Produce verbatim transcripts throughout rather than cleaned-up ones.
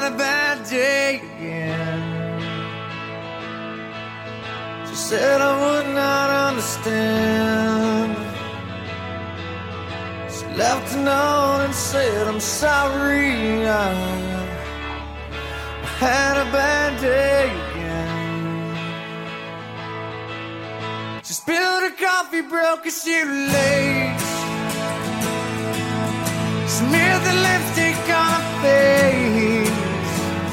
a bad day again. She said I would not understand. She left a note and said I'm sorry, I, I had a bad day again. She spilled her coffee, broke her shoelace, smeared the lipstick on her face,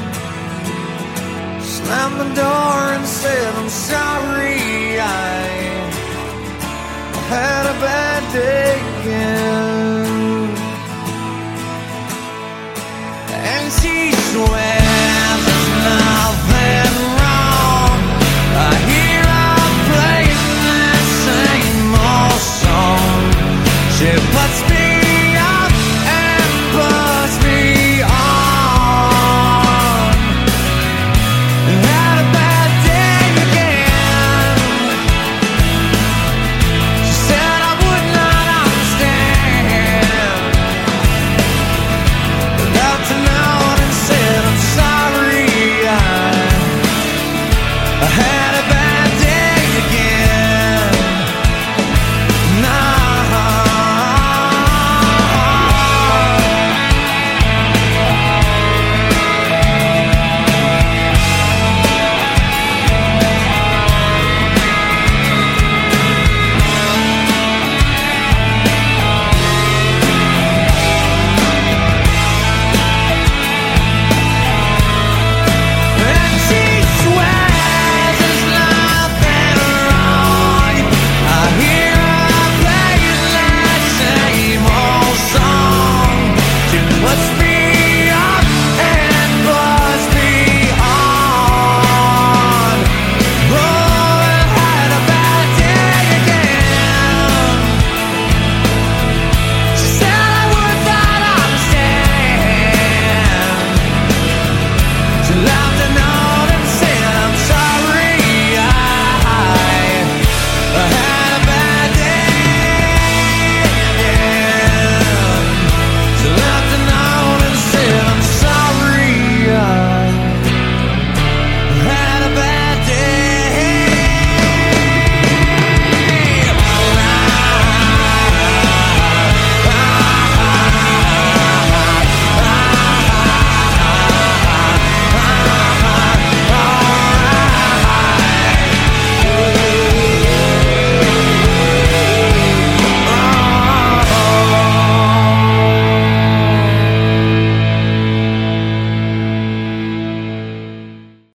slammed the door and said I'm sorry, I had a bad day again.